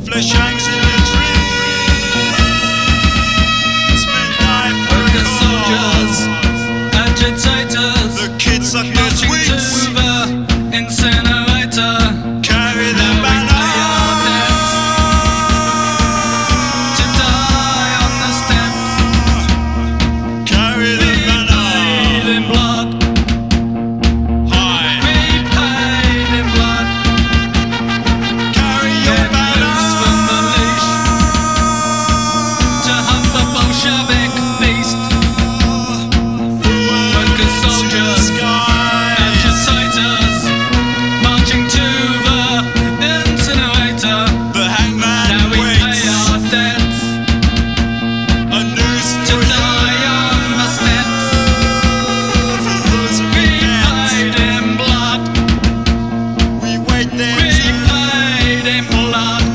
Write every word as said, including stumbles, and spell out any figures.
flesh hangs in the trees. Men die for Workers, a soldiers, cause. agitators, The kids suck their marching sweets. to the incinerator. Carry the Now we banner. pay our debts to die on the steps. Carry the We paid banner. in blood. High. We paid in blood. Carry your Get banner. loose from the leash to hunt the Bolshevik beast. Workers, soldiers, agitators, marching to the incinerator. The hangman Now we pay waits. our debts A noose to for die on the steps. for those who We can't. paid in blood. We wait there We too. paid in blood.